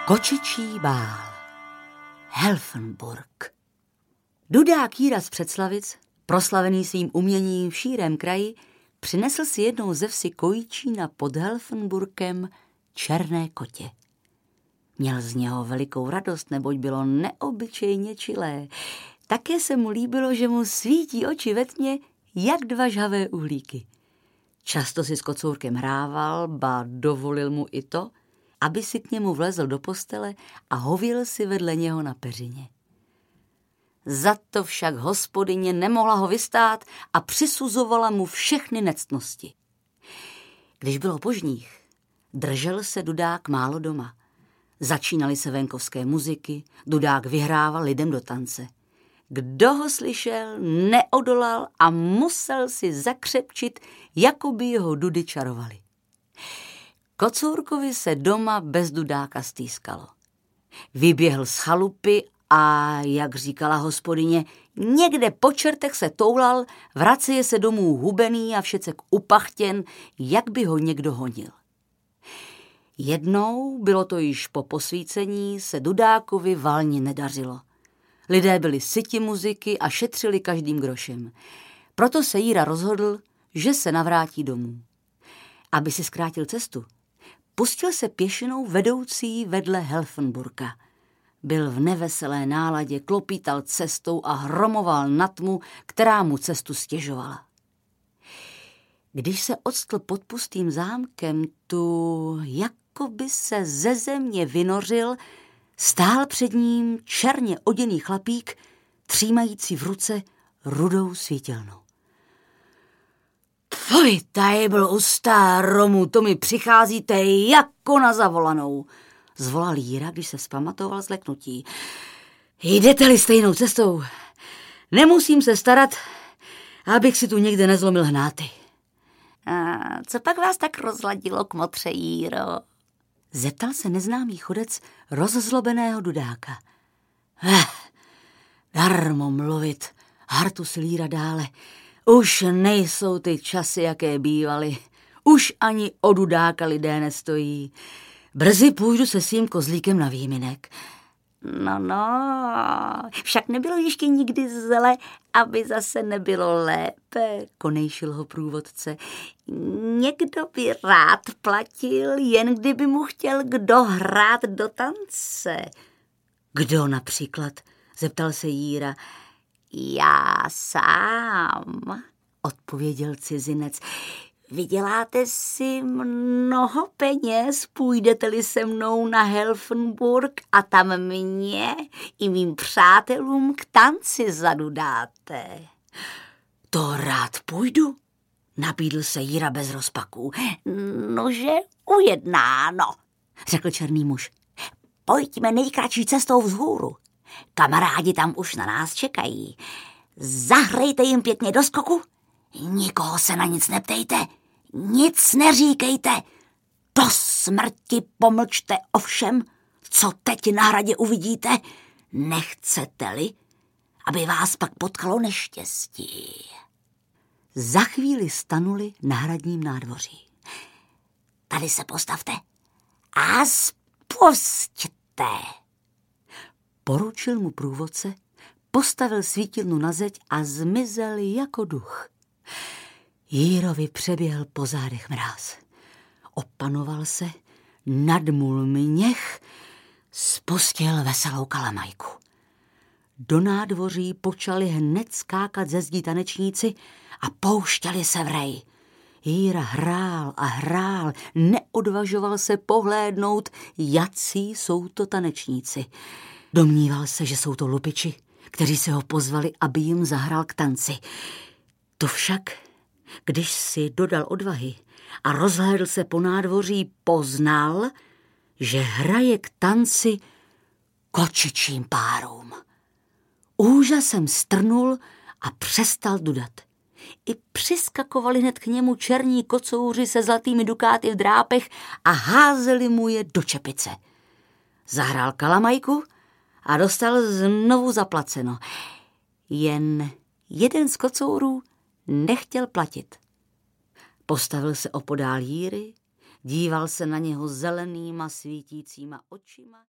Kočičí bál. Helfenburg. Dudák Jíra z Předslavic, proslavený svým uměním v šírém kraji, přinesl si jednou ze vsi Kojíčína pod Helfenburkem černé kotě. Měl z něho velikou radost, neboť bylo neobyčejně čilé. Také se mu líbilo, že mu svítí oči ve tmě, jak dva žhavé uhlíky. Často si s kocourkem hrával, ba dovolil mu i to, aby si k němu vlezl do postele a hověl si vedle něho na peřině. Za to však hospodyně nemohla ho vystát a přisuzovala mu všechny nectnosti. Když bylo požních, držel se Dudák málo doma. Začínaly se venkovské muziky, Dudák vyhrával lidem do tance. Kdo ho slyšel, neodolal a musel si zakřepčit, jako by jeho dudy čarovaly. Kocourkovi se doma bez Dudáka stýskalo. Vyběhl z chalupy a, jak říkala hospodyně, někde po čertech se toulal, vraceje se domů hubený a všecek upachtěn, jak by ho někdo honil. Jednou, bylo to již po posvícení, se Dudákovi valně nedařilo. Lidé byli syti muziky a šetřili každým grošem. Proto se Jíra rozhodl, že se navrátí domů. Aby si zkrátil cestu, pustil se pěšinou vedoucí vedle Helfenburka. Byl v neveselé náladě, klopítal cestou a hromoval na tmu, která mu cestu stěžovala. Když se octl pod pustým zámkem, tu jako by se ze země vynořil, stál před ním černě oděný chlapík, třímající v ruce rudou svítilnu. Tvoj tajbl ustá, Romu, to mi přicházíte jako na zavolanou, zvolal Jíra, když se vzpamatoval z leknutí. Jdete-li stejnou cestou, nemusím se starat, abych si tu někde nezlomil hnáty. A co pak vás tak rozladilo, kmotře Jíro? Zeptal se neznámý chodec rozzlobeného Dudáka. Darmo mluvit, hartusil Jíra dále. Už nejsou ty časy, jaké bývaly. Už ani o Dudáka lidé nestojí. Brzy půjdu se svým kozlíkem na výminek. No, však nebylo ještě nikdy zle, aby zase nebylo lépe, konejšil ho průvodce. Někdo by rád platil, jen kdyby mu chtěl kdo hrát do tance. Kdo například? Zeptal se Jíra. Já sám, odpověděl cizinec. Vyděláte si mnoho peněz, půjdete-li se mnou na Helfenburg a tam mě i mým přátelům k tanci zadudáte. To rád půjdu, nabídl se Jíra bez rozpaků. Nože ujednáno, řekl černý muž. Pojďme nejkratší cestou vzhůru. Kamarádi tam už na nás čekají. Zahrejte jim pěkně do skoku. Nikoho se na nic neptejte, nic neříkejte. Do smrti pomlčte o všem, co teď na hradě uvidíte. Nechcete-li, aby vás pak potkalo neštěstí. Za chvíli stanuli na hradním nádvoří. Tady se postavte a spusťte. Poručil mu průvodce, postavil svítilnu na zeď a zmizel jako duch. Jírovi přeběhl po zádech mráz. Opanoval se, nadmul měch, spustil veselou kalamajku. Do nádvoří počali hned skákat ze zdí tanečníci a pouštěli se vrej. Jíra hrál a hrál, neodvažoval se pohlédnout, jací jsou to tanečníci. Domníval se, že jsou to lupiči, kteří se ho pozvali, aby jim zahrál k tanci. To však, když si dodal odvahy a rozhlédl se po nádvoří, poznal, že hraje k tanci kočičím párům. Úžasem strnul a přestal dudat. I přiskakovali hned k němu černí kocouři se zlatými dukáty v drápech a házeli mu je do čepice. Zahrál kalamajku a dostal znovu zaplaceno. Jen jeden z kocourů nechtěl platit. Postavil se opodál Jíry, díval se na něho zelenýma svítícíma očima